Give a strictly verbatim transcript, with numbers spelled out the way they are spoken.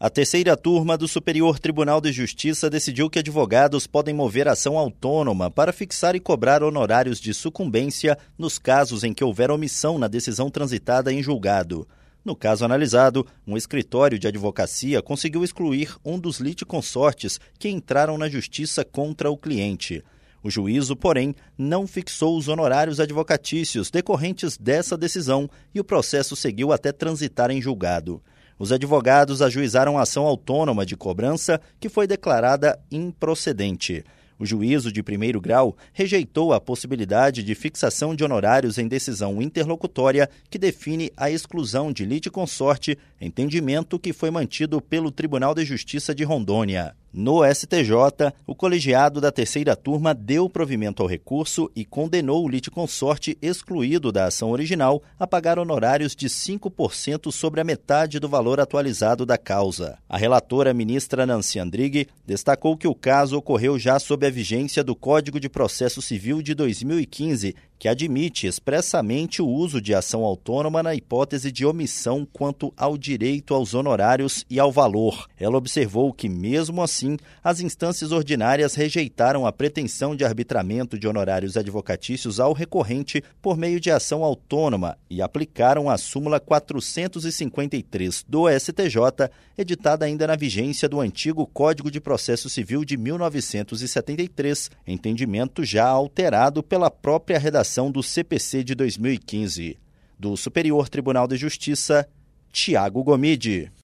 A terceira turma do Superior Tribunal de Justiça decidiu que advogados podem mover ação autônoma para fixar e cobrar honorários de sucumbência nos casos em que houver omissão na decisão transitada em julgado. No caso analisado, um escritório de advocacia conseguiu excluir um dos litisconsortes que entraram na justiça contra o cliente. O juízo, porém, não fixou os honorários advocatícios decorrentes dessa decisão e o processo seguiu até transitar em julgado. Os advogados ajuizaram a ação autônoma de cobrança, que foi declarada improcedente. O juízo de primeiro grau rejeitou a possibilidade de fixação de honorários em decisão interlocutória que define a exclusão de litisconsorte, entendimento que foi mantido pelo Tribunal de Justiça de Rondônia. No S T J, o colegiado da terceira turma deu provimento ao recurso e condenou o litisconsorte excluído da ação original a pagar honorários de cinco por cento sobre a metade do valor atualizado da causa. A relatora, ministra Nancy Andrighi, destacou que o caso ocorreu já sob a vigência do Código de Processo Civil de dois mil e quinze, que admite expressamente o uso de ação autônoma na hipótese de omissão quanto ao direito aos honorários e ao valor. Ela observou que, mesmo assim, as instâncias ordinárias rejeitaram a pretensão de arbitramento de honorários advocatícios ao recorrente por meio de ação autônoma e aplicaram a súmula quatrocentos e cinquenta e três do S T J, editada ainda na vigência do antigo Código de Processo Civil de mil novecentos e setenta e três, entendimento já alterado pela própria redação do C P C de dois mil e quinze. Do Superior Tribunal de Justiça, Tiago Gomide.